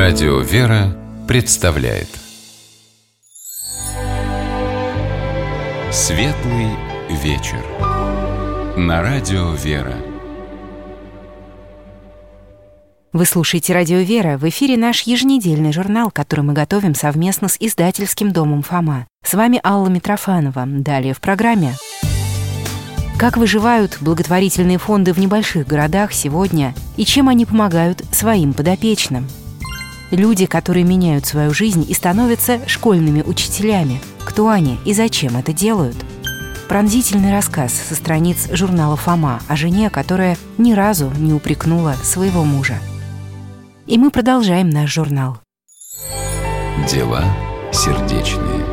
Радио «Вера» представляет Светлый вечер на Радио «Вера». Вы слушаете «Радио Вера». В эфире наш еженедельный журнал, который мы готовим совместно с издательским домом «Фома». С вами Алла Митрофанова. Далее в программе. Как выживают благотворительные фонды в небольших городах сегодня и чем они помогают своим подопечным? Люди, которые меняют свою жизнь и становятся школьными учителями. Кто они и зачем это делают? Пронзительный рассказ со страниц журнала «Фома» о жене, которая ни разу не упрекнула своего мужа. И мы продолжаем наш журнал. Дела сердечные.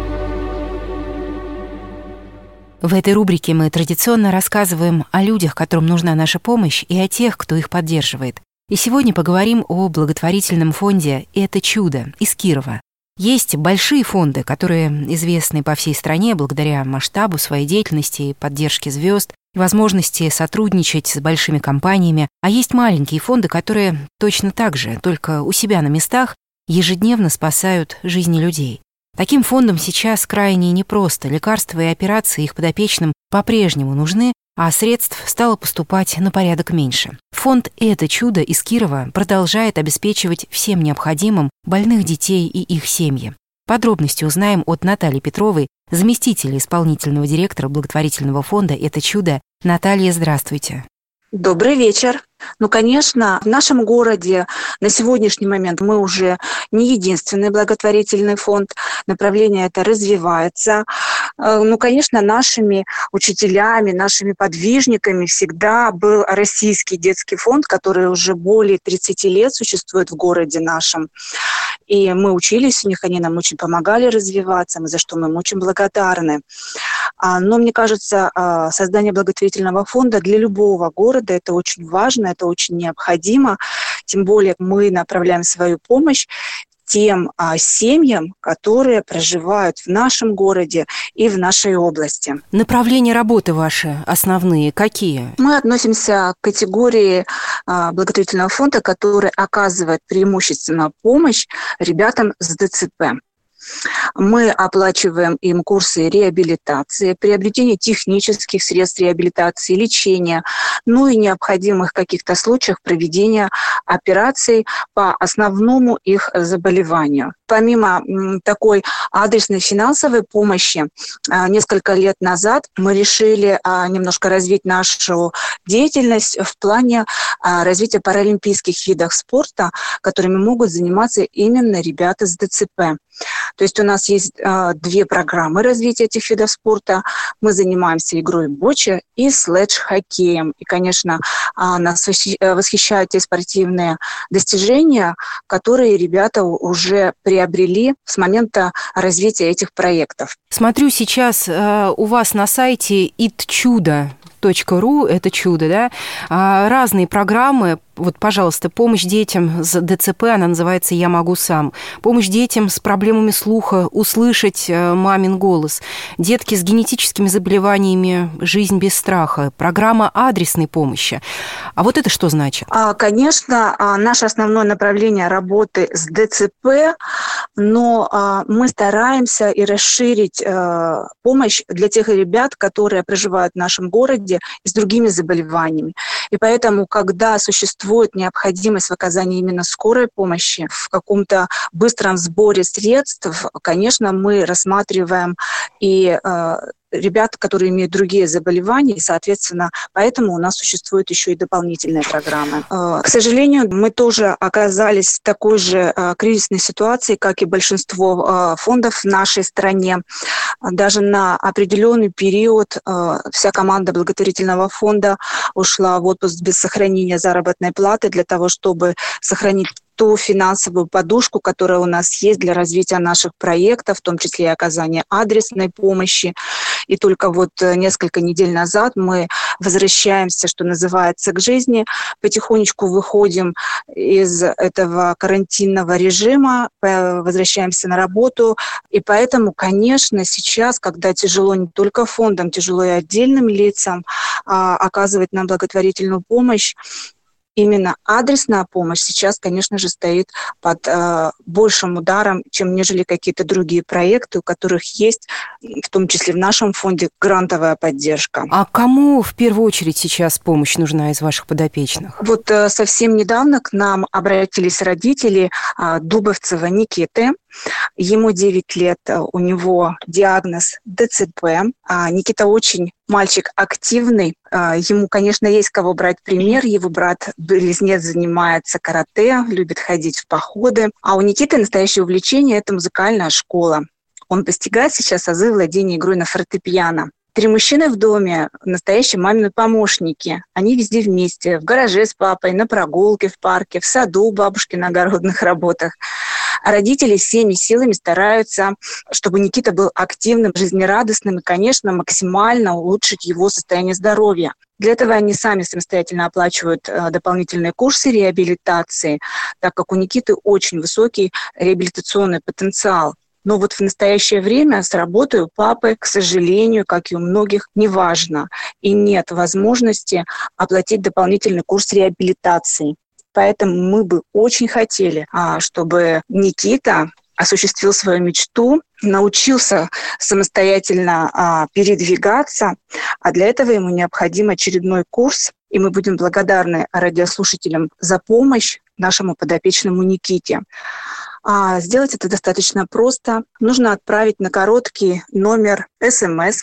В этой рубрике мы традиционно рассказываем о людях, которым нужна наша помощь, и о тех, кто их поддерживает. И сегодня поговорим о благотворительном фонде «Это чудо» из Кирова. Есть большие фонды, которые известны по всей стране благодаря масштабу своей деятельности и поддержке звезд, и возможности сотрудничать с большими компаниями. А есть маленькие фонды, которые точно так же, только у себя на местах, ежедневно спасают жизни людей. Таким фондам сейчас крайне непросто. Лекарства и операции их подопечным по-прежнему нужны, а средств стало поступать на порядок меньше. Фонд «Это чудо» из Кирова продолжает обеспечивать всем необходимым больных детей и их семьи. Подробности узнаем от Натальи Петровой, заместителя исполнительного директора благотворительного фонда «Это чудо». Наталья, здравствуйте. Добрый вечер. Конечно, в нашем городе на сегодняшний момент мы уже не единственный благотворительный фонд. Направление это развивается. Конечно, нашими учителями, нашими подвижниками всегда был Российский детский фонд, который уже более 30 лет существует в городе нашем. И мы учились у них, они нам очень помогали развиваться, за что мы им очень благодарны. Но мне кажется, создание благотворительного фонда для любого города это очень важно, это очень необходимо. Тем более мы направляем свою помощь тем семьям, которые проживают в нашем городе и в нашей области. Направления работы ваши основные какие? Мы относимся к категории благотворительного фонда, который оказывает преимущественно помощь ребятам с ДЦП. Мы оплачиваем им курсы реабилитации, приобретение технических средств реабилитации, лечения, и необходимых каких-то случаях проведения операций по основному их заболеванию. Помимо такой адресной финансовой помощи, несколько лет назад мы решили немножко развить нашу деятельность в плане развития паралимпийских видов спорта, которыми могут заниматься именно ребята с ДЦП. То есть у нас есть две программы развития этих видов спорта. Мы занимаемся игрой боча и слэдж-хоккеем. И, конечно, нас восхищают те спортивные достижения, которые ребята уже приобрели с момента развития этих проектов. Смотрю сейчас у вас на сайте itchudo.ru, это чудо, да? Разные программы. Вот, пожалуйста, помощь детям с ДЦП, она называется «Я могу сам». Помощь детям с проблемами слуха, услышать мамин голос. Детки с генетическими заболеваниями «Жизнь без страха». Программа адресной помощи. А вот это что значит? Конечно, наше основное направление работы с ДЦП, но мы стараемся и расширить помощь для тех ребят, которые проживают в нашем городе и с другими заболеваниями. И поэтому, когда существует необходимость в оказании именно скорой помощи, в каком-то быстром сборе средств, конечно, мы рассматриваем и ребят, которые имеют другие заболевания, и, соответственно, поэтому у нас существуют еще и дополнительные программы. К сожалению, мы тоже оказались в такой же кризисной ситуации, как и большинство фондов в нашей стране. Даже на определенный период вся команда благотворительного фонда ушла в отпуск без сохранения заработной платы для того, чтобы сохранить ту финансовую подушку, которая у нас есть для развития наших проектов, в том числе и оказания адресной помощи. И только вот несколько недель назад мы возвращаемся, что называется, к жизни, потихонечку выходим из этого карантинного режима, возвращаемся на работу. И поэтому, конечно, сейчас, когда тяжело не только фондам, тяжело и отдельным лицам оказывать нам благотворительную помощь, именно адресная помощь сейчас, конечно же, стоит под большим ударом, чем нежели какие-то другие проекты, у которых есть, в том числе в нашем фонде, грантовая поддержка. А кому в первую очередь сейчас помощь нужна из ваших подопечных? Вот совсем недавно к нам обратились родители Дубовцева Никиты. Ему 9 лет, у него диагноз ДЦП. Никита очень мальчик активный. Ему, конечно, есть кого брать пример. Его брат-близнец занимается карате, любит ходить в походы. А у Никиты настоящее увлечение – это музыкальная школа. Он постигает сейчас азы владения игрой на фортепиано. 3 мужчины в доме, настоящие мамины помощники. Они везде вместе, в гараже с папой, на прогулке в парке, в саду у бабушки на огородных работах. А родители всеми силами стараются, чтобы Никита был активным, жизнерадостным и, конечно, максимально улучшить его состояние здоровья. Для этого они сами самостоятельно оплачивают дополнительные курсы реабилитации, так как у Никиты очень высокий реабилитационный потенциал. Но вот в настоящее время с работой у папы, к сожалению, как и у многих, неважно. И нет возможности оплатить дополнительный курс реабилитации. Поэтому мы бы очень хотели, чтобы Никита осуществил свою мечту, научился самостоятельно передвигаться, а для этого ему необходим очередной курс. И мы будем благодарны радиослушателям за помощь нашему подопечному Никите. Сделать это достаточно просто. Нужно отправить на короткий номер СМС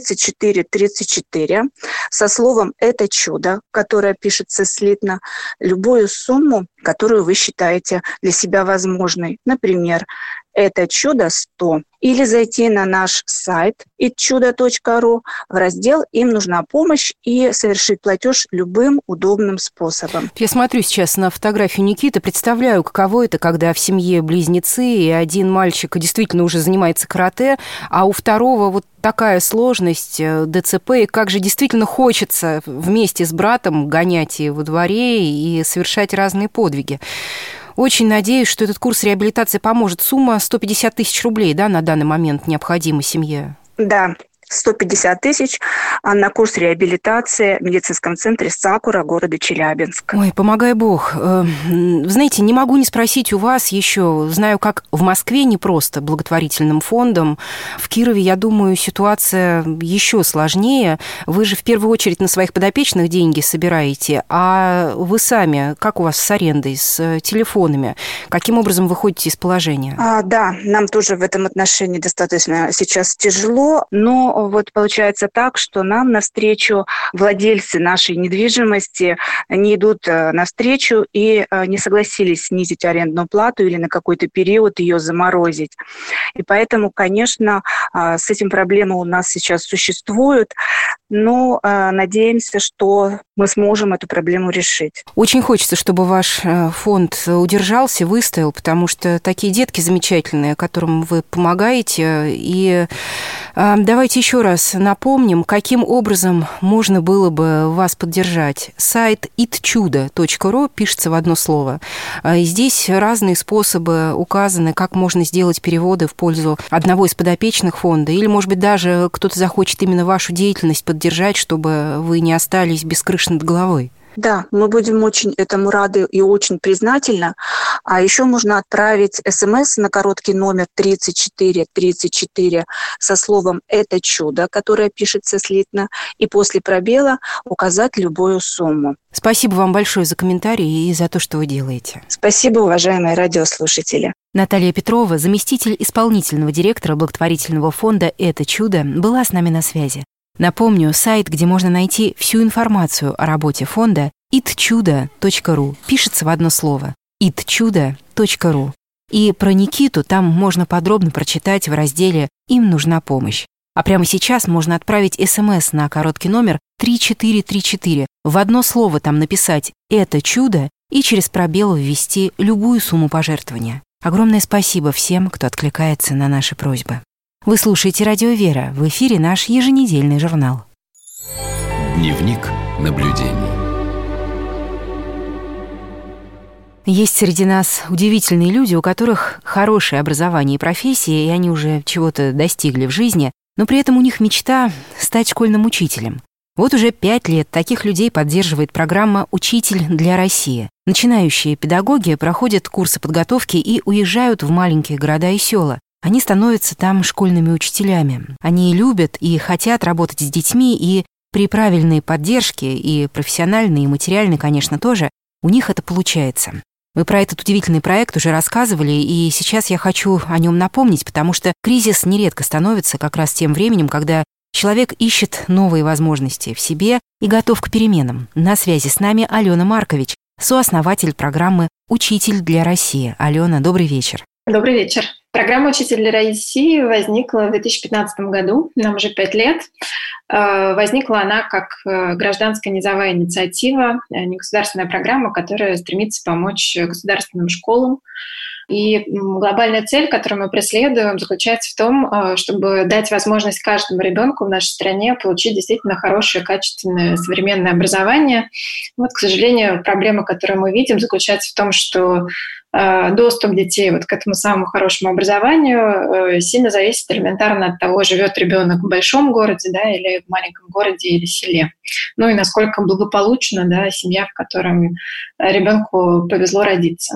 3434 со словом «Это чудо», которое пишется слитно, любую сумму, которую вы считаете для себя возможной. Например, «Это чудо 100». Или зайти на наш сайт itchudo.ru в раздел «Им нужна помощь» и совершить платеж любым удобным способом. Я смотрю сейчас на фотографию Никиты, представляю, каково это, когда в семье близнецы, и один мальчик действительно уже занимается карате, а у второго вот такая сложность, ДЦП, и как же действительно хочется вместе с братом гонять и во дворе, и совершать разные подвиги. Очень надеюсь, что этот курс реабилитации поможет. Сумма 150 тысяч рублей, да, на данный момент необходима семье? Да, 150 тысяч на курс реабилитации в медицинском центре «Сакура» города Челябинск. Ой, помогай Бог. Вы знаете, не могу не спросить у вас еще. Знаю, как в Москве не просто благотворительным фондом. В Кирове, я думаю, ситуация еще сложнее. Вы же в первую очередь на своих подопечных деньги собираете. А вы сами, как у вас с арендой, с телефонами? Каким образом выходите из положения? Да, нам тоже в этом отношении достаточно сейчас тяжело, но вот получается так, что нам навстречу владельцы нашей недвижимости не идут навстречу и не согласились снизить арендную плату или на какой-то период ее заморозить. И поэтому, конечно, с этим проблемы у нас сейчас существуют, но надеемся, что мы сможем эту проблему решить. Очень хочется, чтобы ваш фонд удержался, выстоял, потому что такие детки замечательные, которым вы помогаете. И давайте еще раз напомним, каким образом можно было бы вас поддержать. Сайт itchudo.ru пишется в одно слово. И здесь разные способы указаны, как можно сделать переводы в пользу одного из подопечных фонда. Или, может быть, даже кто-то захочет именно вашу деятельность поддержать, чтобы вы не остались без крыши над головой. Да, мы будем очень этому рады и очень признательны. А еще можно отправить СМС на короткий номер 3434 со словом «Это чудо», которое пишется слитно, и после пробела указать любую сумму. Спасибо вам большое за комментарии и за то, что вы делаете. Спасибо, уважаемые радиослушатели. Наталья Петрова, заместитель исполнительного директора благотворительного фонда «Это чудо», была с нами на связи. Напомню, сайт, где можно найти всю информацию о работе фонда, itchudo.ru, пишется в одно слово, itchudo.ru. И про Никиту там можно подробно прочитать в разделе «Им нужна помощь». А прямо сейчас можно отправить СМС на короткий номер 3434, в одно слово там написать «Это чудо» и через пробел ввести любую сумму пожертвования. Огромное спасибо всем, кто откликается на наши просьбы. Вы слушаете «Радио Вера». В эфире наш еженедельный журнал. Дневник наблюдений. Есть среди нас удивительные люди, у которых хорошее образование и профессия, и они уже чего-то достигли в жизни, но при этом у них мечта стать школьным учителем. Вот уже 5 лет таких людей поддерживает программа «Учитель для России». Начинающие педагоги проходят курсы подготовки и уезжают в маленькие города и села. Они становятся там школьными учителями. Они любят и хотят работать с детьми, и при правильной поддержке, и профессиональной, и материальной, конечно, тоже, у них это получается. Мы про этот удивительный проект уже рассказывали, и сейчас я хочу о нем напомнить, потому что кризис нередко становится как раз тем временем, когда человек ищет новые возможности в себе и готов к переменам. На связи с нами Алена Маркович, сооснователь программы «Учитель для России». Алена, добрый вечер. Добрый вечер. Программа «Учитель для России» возникла в 2015 году, нам уже 5 лет. Возникла она как гражданская низовая инициатива, негосударственная программа, которая стремится помочь государственным школам. И глобальная цель, которую мы преследуем, заключается в том, чтобы дать возможность каждому ребенку в нашей стране получить действительно хорошее, качественное, современное образование. Вот, к сожалению, проблема, которую мы видим, заключается в том, что доступ детей вот к этому самому хорошему образованию сильно зависит элементарно от того, живет ребенок в большом городе, да, или в маленьком городе или селе. Ну и насколько благополучна, да, семья, в которой ребенку повезло родиться.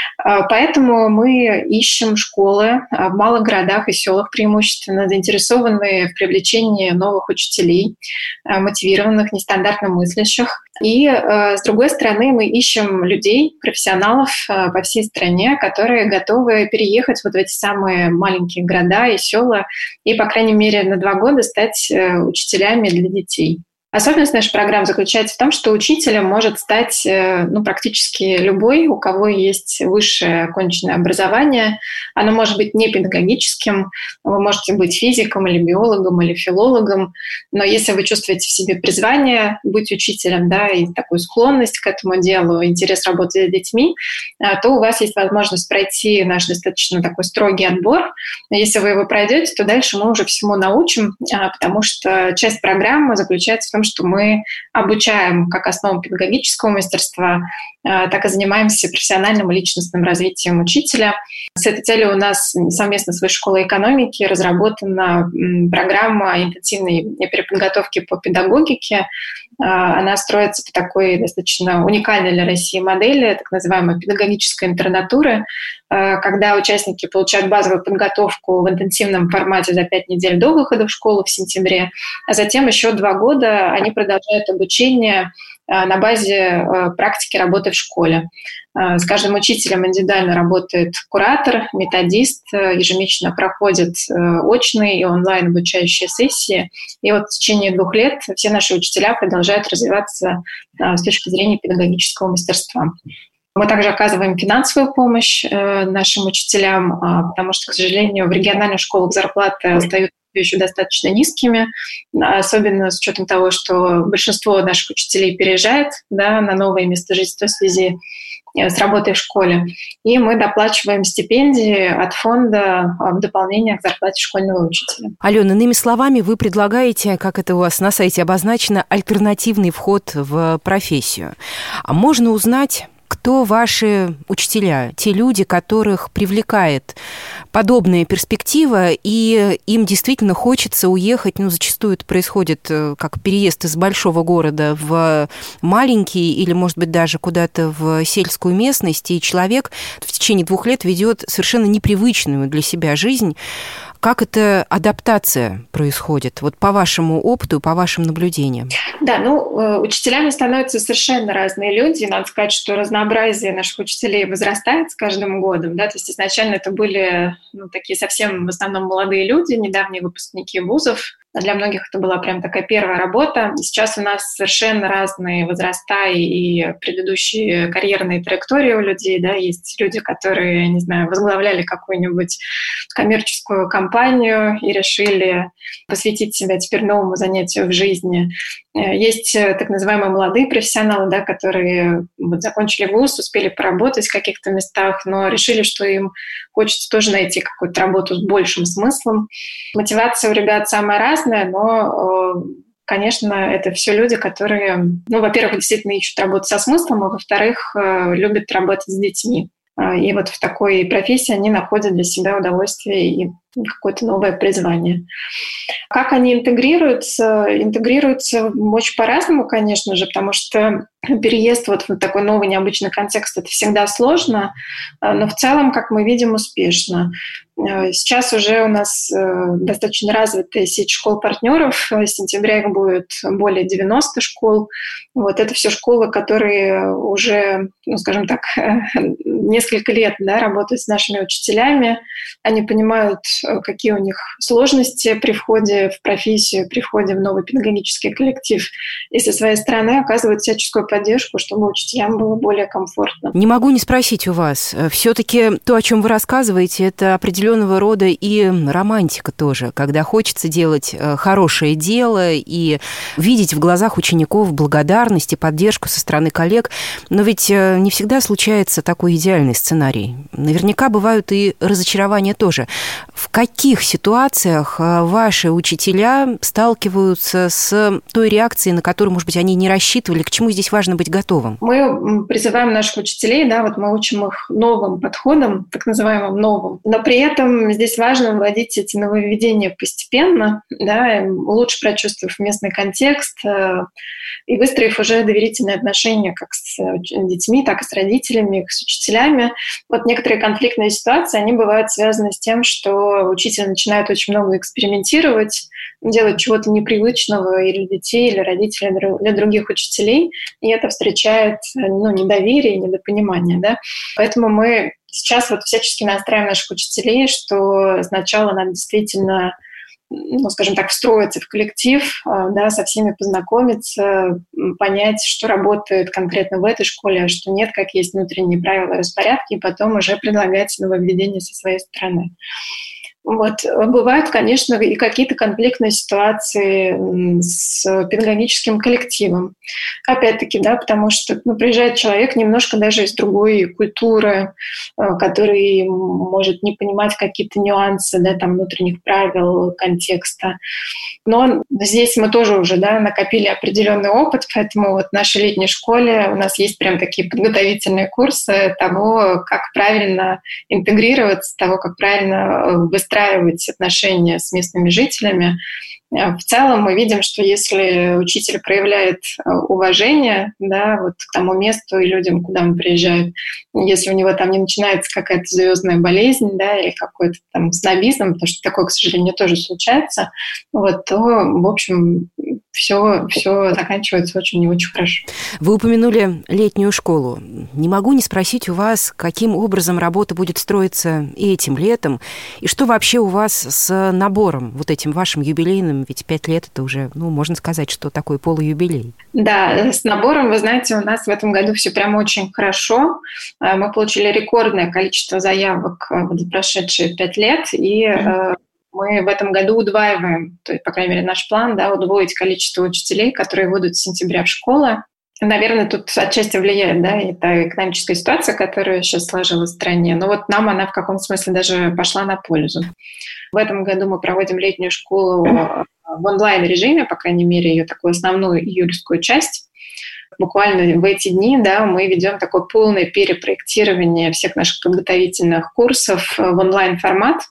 Поэтому мы ищем школы в малых городах и селах преимущественно, заинтересованные в привлечении новых учителей, мотивированных, нестандартно мыслящих. И, с другой стороны, мы ищем людей, профессионалов по всей стране, которые готовы переехать вот в эти самые маленькие города и села и, по крайней мере, на 2 года стать учителями для детей. Особенность нашей программы заключается в том, что учителем может стать практически любой, у кого есть высшее оконченное образование. Оно может быть не педагогическим, вы можете быть физиком или биологом или филологом, но если вы чувствуете в себе призвание быть учителем, да, и такую склонность к этому делу, интерес работать с детьми, то у вас есть возможность пройти наш достаточно такой строгий отбор. Если вы его пройдете, то дальше мы уже всему научим, потому что часть программы заключается в том, что мы обучаем как основам педагогического мастерства, так и занимаемся профессиональным и личностным развитием учителя. С этой целью у нас совместно с Высшей школой экономики разработана программа интенсивной переподготовки по педагогике. Она строится по такой достаточно уникальной для России модели, так называемой педагогической интернатуры, когда участники получают базовую подготовку в интенсивном формате за 5 недель до выхода в школу в сентябре, а затем еще 2 года они продолжают обучение на базе практики работы в школе. С каждым учителем индивидуально работает куратор, методист, ежемесячно проходят очные и онлайн обучающие сессии. И вот в течение 2 лет все наши учителя продолжают развиваться с точки зрения педагогического мастерства. Мы также оказываем финансовую помощь нашим учителям, потому что, к сожалению, в региональных школах зарплаты остаются еще достаточно низкими, особенно с учетом того, что большинство наших учителей переезжает, да, на новые места жительства в связи с работой в школе. И мы доплачиваем стипендии от фонда в дополнение к зарплате школьного учителя. Алена, иными словами, вы предлагаете, как это у вас на сайте обозначено, альтернативный вход в профессию. А можно узнать, кто ваши учителя, те люди, которых привлекает подобная перспектива, и им действительно хочется уехать, зачастую это происходит как переезд из большого города в маленький или, может быть, даже куда-то в сельскую местность, и человек в течение 2 лет ведет совершенно непривычную для себя жизнь. Как эта адаптация происходит? Вот по вашему опыту, по вашим наблюдениям. Да, учителями становятся совершенно разные люди. Надо сказать, что разнообразие наших учителей возрастает с каждым годом. Да? То есть изначально это были такие совсем в основном молодые люди, недавние выпускники вузов. Для многих это была прям такая первая работа. Сейчас у нас совершенно разные возраста и предыдущие карьерные траектории у людей. Да? Есть люди, которые, не знаю, возглавляли какую-нибудь коммерческую компанию и решили посвятить себя теперь новому занятию в жизни. Есть так называемые молодые профессионалы, да, которые закончили вуз, успели поработать в каких-то местах, но решили, что им хочется тоже найти какую-то работу с большим смыслом. Мотивация у ребят самая разная, но, конечно, это все люди, которые, во-первых, действительно ищут работу со смыслом, а во-вторых, любят работать с детьми. И вот в такой профессии они находят для себя удовольствие и какое-то новое призвание. Как они интегрируются? Интегрируются очень по-разному, конечно же, потому что переезд вот в такой новый необычный контекст — это всегда сложно, но в целом, как мы видим, успешно. Сейчас уже у нас достаточно развитая сеть школ-партнеров. В сентябре их будет более 90 школ. Вот это все школы, которые уже, скажем так, несколько лет, да, работают с нашими учителями. Они понимают, какие у них сложности при входе в профессию, при входе в новый педагогический коллектив. И со своей стороны оказывают всяческую поддержку, чтобы учителям было более комфортно. Не могу не спросить у вас. Все-таки то, о чем вы рассказываете, это определенного рода и романтика тоже, когда хочется делать хорошее дело и видеть в глазах учеников благодарность и поддержку со стороны коллег. Но ведь не всегда случается такой идеальный сценарий. Наверняка бывают и разочарования тоже. В каких ситуациях ваши учителя сталкиваются с той реакцией, на которую, может быть, они не рассчитывали? К чему здесь важно быть готовым? Мы призываем наших учителей, да, вот мы учим их новым подходам, так называемым новым, но при этом здесь важно вводить эти нововведения постепенно, да, лучше прочувствовав местный контекст и выстроив уже доверительные отношения как с детьми, так и с родителями, с учителями. Вот некоторые конфликтные ситуации, они бывают связаны с тем, что учитель начинает очень много экспериментировать, делать чего-то непривычного и для детей, или родителей, для других учителей, и это встречает недоверие, недопонимание. Да? Поэтому мы сейчас вот всячески настраиваем наших учителей, что сначала надо действительно, скажем так, встроиться в коллектив, да, со всеми познакомиться, понять, что работает конкретно в этой школе, а что нет, как есть внутренние правила и распорядки, и потом уже предлагать нововведения со своей стороны. Вот. Бывают, конечно, и какие-то конфликтные ситуации с педагогическим коллективом. Опять-таки, да, потому что приезжает человек немножко даже из другой культуры, который может не понимать какие-то нюансы, да, там, внутренних правил, контекста. Но здесь мы тоже уже, да, накопили определенный опыт, поэтому вот в нашей летней школе у нас есть прям такие подготовительные курсы того, как правильно интегрироваться, того, как правильно выстраивать отношения с местными жителями. В целом мы видим, что если учитель проявляет уважение, да, вот к тому месту и людям, куда он приезжает, если у него там не начинается какая-то звездная болезнь, да, или какой-то там снобизм, потому что такое, к сожалению, тоже случается, вот, то, в общем, все заканчивается очень и очень хорошо. Вы упомянули летнюю школу. Не могу не спросить у вас, каким образом работа будет строиться и этим летом, и что вообще у вас с набором, вот этим вашим юбилейным, ведь 5 лет это уже, можно сказать, что такой полуюбилей. Да, с набором, вы знаете, у нас в этом году все прямо очень хорошо. Мы получили рекордное количество заявок за прошедшие 5 лет, и мы в этом году удваиваем, то есть, по крайней мере, наш план, да, удвоить количество учителей, которые будут с сентября в школы. Наверное, тут отчасти влияет, да, и та экономическая ситуация, которая сейчас сложилась в стране. Но вот нам она в каком-то смысле даже пошла на пользу. В этом году мы проводим летнюю школу в онлайн-режиме, по крайней мере, ее такую основную июльскую часть. Буквально в эти дни, да, мы ведем такое полное перепроектирование всех наших подготовительных курсов в онлайн-формат.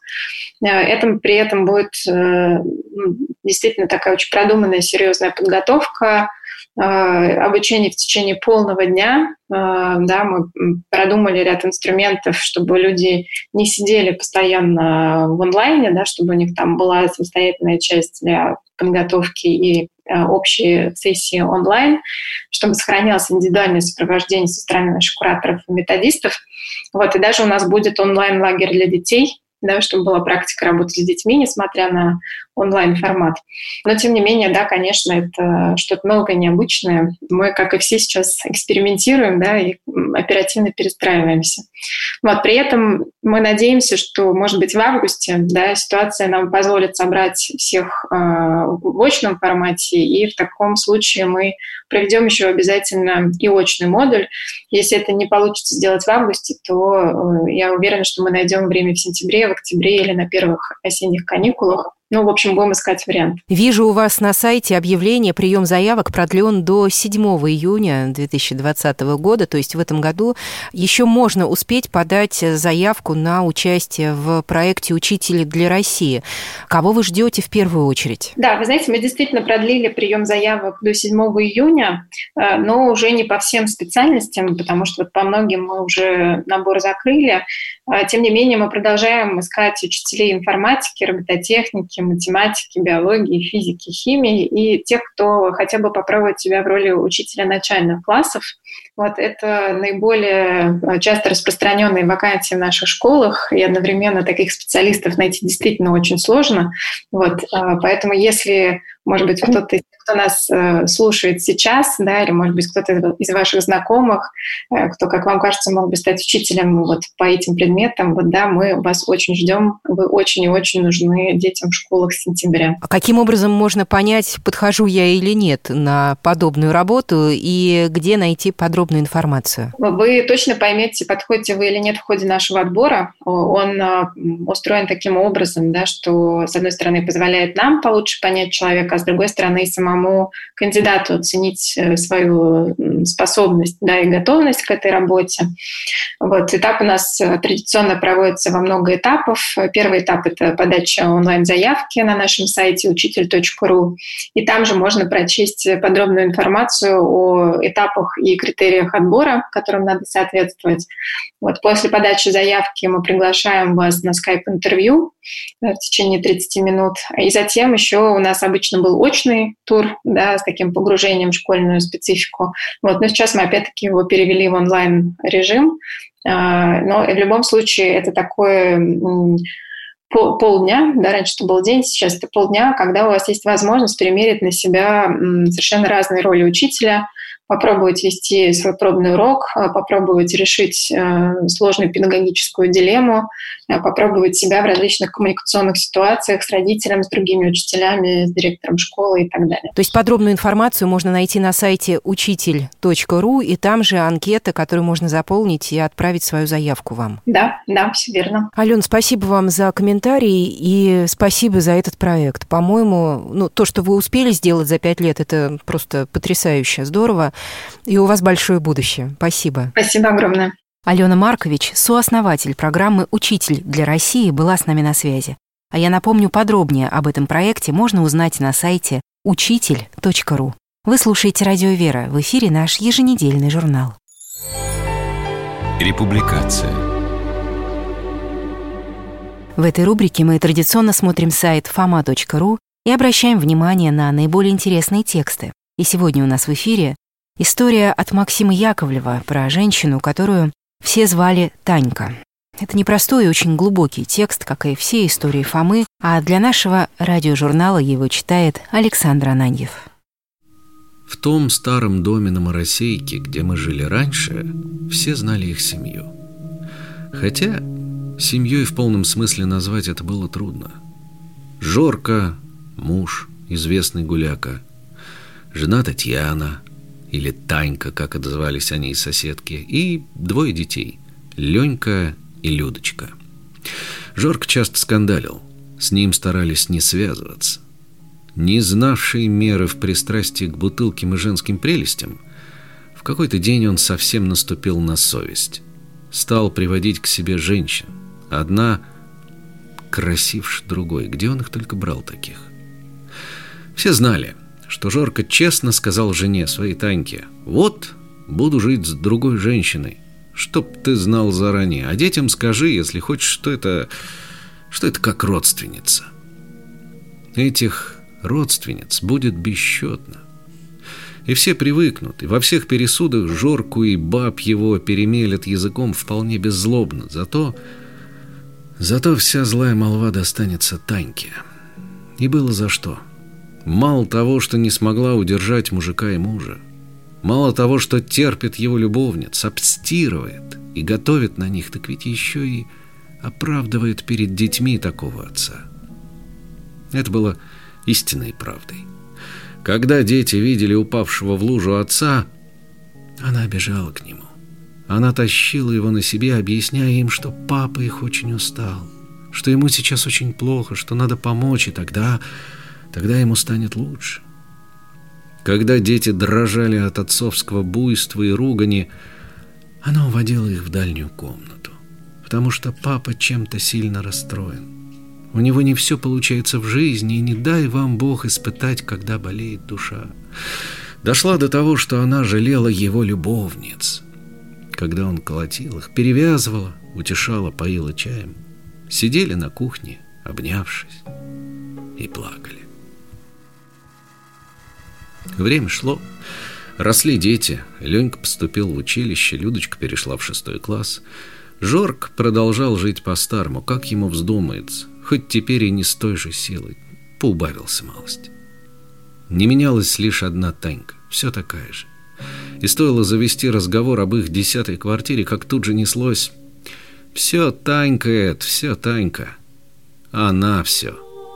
При этом будет действительно такая очень продуманная, серьезная подготовка, обучение в течение полного дня. Да, мы продумали ряд инструментов, чтобы люди не сидели постоянно в онлайне, да, чтобы у них там была самостоятельная часть для подготовки и общие сессии онлайн, чтобы сохранялось индивидуальное сопровождение со стороны наших кураторов и методистов. Вот, и даже у нас будет онлайн-лагерь для детей, да, чтобы была практика работы с детьми, несмотря на онлайн-формат. Но, тем не менее, да, конечно, это что-то новое, необычное. Мы, как и все, сейчас экспериментируем, да, и оперативно перестраиваемся. Вот, при этом мы надеемся, что, может быть, в августе, да, ситуация нам позволит собрать всех в очном формате, и в таком случае мы проведем еще обязательно и очный модуль. Если это не получится сделать в августе, то я уверена, что мы найдем время в сентябре, в октябре или на первых осенних каникулах, в общем, будем искать вариант. Вижу у вас на сайте объявление: прием заявок продлен до 7 июня 2020 года, то есть в этом году еще можно успеть подать заявку на участие в проекте «Учитель для России». Кого вы ждете в первую очередь? Да, вы знаете, мы действительно продлили прием заявок до 7 июня, но уже не по всем специальностям, потому что по многим мы уже набор закрыли. Тем не менее, мы продолжаем искать учителей информатики, робототехники, математики, биологии, физики, химии и тех, кто хотя бы попробует себя в роли учителя начальных классов. Это наиболее часто распространенные вакансии в наших школах, и одновременно таких специалистов найти действительно очень сложно. Поэтому если, может быть, кто-то, кто нас слушает сейчас, или, может быть, кто-то из ваших знакомых, кто, как вам кажется, мог бы стать учителем по этим предметам, мы вас очень ждем. Вы очень и очень нужны детям в школах с сентября. А каким образом можно понять, подхожу я или нет на подобную работу, и где найти подробную информацию? Вы точно поймете, подходите вы или нет в ходе нашего отбора. Он устроен таким образом, что, с одной стороны, позволяет нам получше понять человека, а с другой стороны, самому кандидату оценить свою способность и готовность к этой работе. Этап у нас традиционно проводится во много этапов. Первый этап – это подача онлайн-заявки на нашем сайте учитель.ру. И там же можно прочесть подробную информацию о этапах и критериях отбора, которым надо соответствовать. После подачи заявки мы приглашаем вас на скайп-интервью в течение 30 минут. И затем еще у нас обычно был очный тур, с таким погружением в школьную специфику. Но сейчас мы опять-таки его перевели в онлайн-режим. Но в любом случае это такое полдня, раньше это был день, сейчас это полдня, когда у вас есть возможность примерить на себя совершенно разные роли учителя, попробовать вести свой пробный урок, попробовать решить сложную педагогическую дилемму, попробовать себя в различных коммуникационных ситуациях с родителем, с другими учителями, с директором школы и так далее. То есть подробную информацию можно найти на сайте учитель.ру, и там же анкета, которую можно заполнить и отправить свою заявку вам. Да, все верно. Алёна, спасибо вам за комментарий и спасибо за этот проект. По-моему, то, что вы успели сделать за 5 лет, это просто потрясающе здорово. И у вас большое будущее. Спасибо. Спасибо огромное. Алёна Маркович, сооснователь программы «Учитель для России», была с нами на связи. А я напомню, подробнее об этом проекте можно узнать на сайте учитель.ру. Вы слушаете «Радио Вера». В эфире наш еженедельный журнал. Републикация. В этой рубрике мы традиционно смотрим сайт fama.ru и обращаем внимание на наиболее интересные тексты. И сегодня у нас в эфире история от Максима Яковлева про женщину, которую все звали Танька. Это непростой и очень глубокий текст, как и все истории Фомы, а для нашего радиожурнала его читает Александр Ананьев. В том старом доме на Моросейке, где мы жили раньше, все знали их семью. Хотя семьей в полном смысле назвать это было трудно. Жорка, муж, известный гуляка, жена Татьяна, или Танька, как отзывались они из соседки, и 2 детей – Ленька и Людочка. Жорка часто скандалил, с ним старались не связываться. Не знавший меры в пристрастии к бутылкам и женским прелестям, в какой-то день он совсем наступил на совесть. Стал приводить к себе женщин, одна красивше другой, где он их только брал таких. Все знали, что Жорка честно сказал жене своей Таньке: буду жить с другой женщиной, чтоб ты знал заранее, а детям скажи, если хочешь, что это как родственница. Этих родственниц будет бесчетно. И все привыкнут, и во всех пересудах Жорку и баб его перемелят языком вполне беззлобно. Зато вся злая молва достанется Таньке. И было за что. Мало того, что не смогла удержать мужика и мужа, мало того, что терпит его любовниц, обстирывает и готовит на них, так ведь еще и оправдывает перед детьми такого отца. Это было истинной правдой. Когда дети видели упавшего в лужу отца, она бежала к нему. Она тащила его на себе, объясняя им, что папа их очень устал, что ему сейчас очень плохо, что надо помочь, и тогда ему станет лучше. Когда дети дрожали от отцовского буйства и ругани, она уводила их в дальнюю комнату, потому что папа чем-то сильно расстроен. У него не все получается в жизни, и не дай вам Бог испытать, когда болеет душа. Дошла до того, что она жалела его любовниц. Когда он колотил их, перевязывала, утешала, поила чаем. Сидели на кухне, обнявшись, и плакали. Время шло. Росли дети. Ленька поступил в училище, Людочка перешла в 6 класс. Жорк продолжал жить по-старому, как ему вздумается, хоть теперь и не с той же силой. Поубавился малость. Не менялась лишь одна Танька, все такая же. И стоило завести разговор об их 10-й квартире, как тут же неслось: «Все Танька это, все Танька. Она все».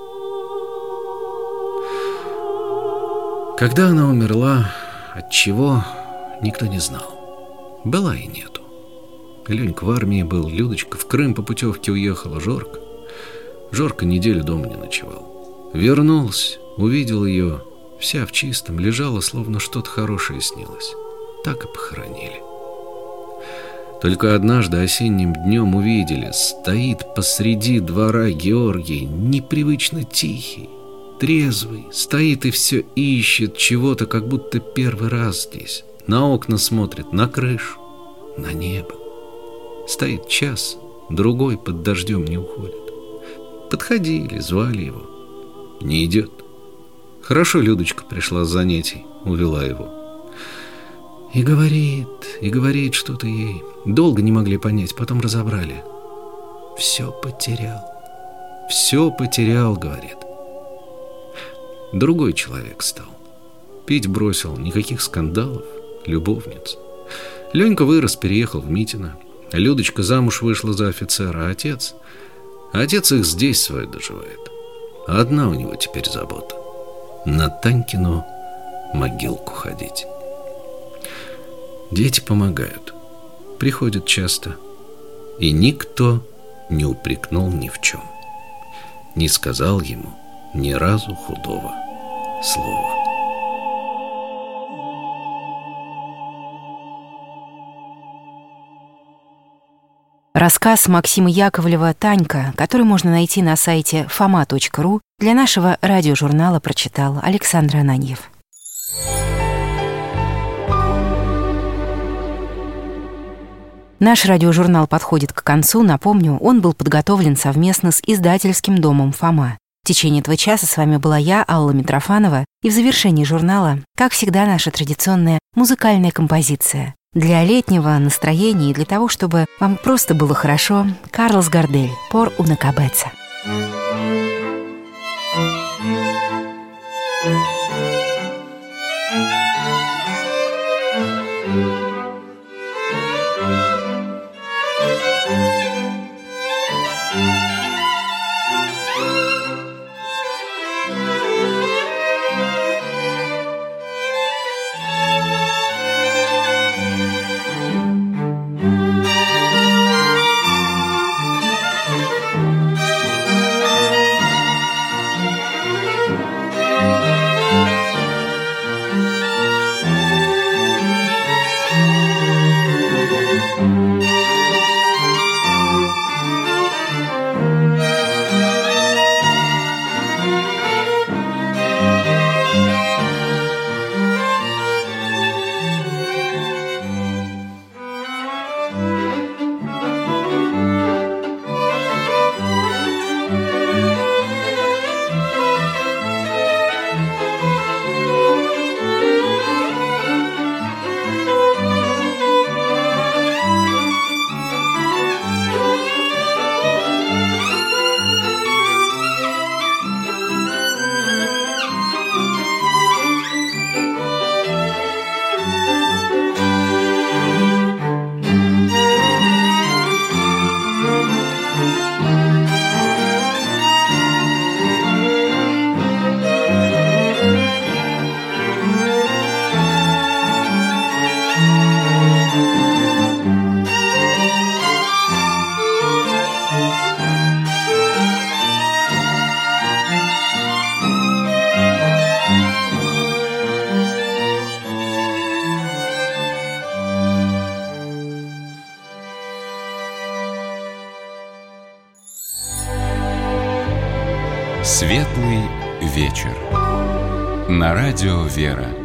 Когда она умерла, от чего, никто не знал. Была и нету. Ленька в армии был, Людочка в Крым по путевке уехала, Жорка неделю дома не ночевал. Вернулся, увидел ее, вся в чистом, лежала, словно что-то хорошее снилось. Так и похоронили. Только однажды осенним днем увидели: стоит посреди двора Георгий, непривычно тихий, трезвый, стоит и все ищет чего-то, как будто первый раз здесь. На окна смотрит, на крышу, на небо. Стоит час, другой под дождем не уходит. Подходили, звали его. Не идет. Хорошо Людочка пришла с занятий, увела его. И говорит что-то ей. Долго не могли понять, потом разобрали. Все потерял, говорит. Другой человек стал. Пить бросил, никаких скандалов, любовниц. Ленька вырос, переехал в Митино. Людочка замуж вышла за офицера, а отец их здесь свое доживает. Одна у него теперь забота — на Танькину могилку ходить. Дети помогают, приходят часто, и никто не упрекнул ни в чем, не сказал ему ни разу худого слова. Рассказ Максима Яковлева «Танька», который можно найти на сайте foma.ru, для нашего радиожурнала прочитал Александр Ананьев. Наш радиожурнал подходит к концу. Напомню, он был подготовлен совместно с издательским домом «Фома». В течение этого часа с вами была я, Алла Митрофанова, и в завершении журнала, как всегда, наша традиционная музыкальная композиция. Для летнего настроения и для того, чтобы вам просто было хорошо, Карлос Гардель «Por una cabeza». Светлый вечер. На радио «Вера».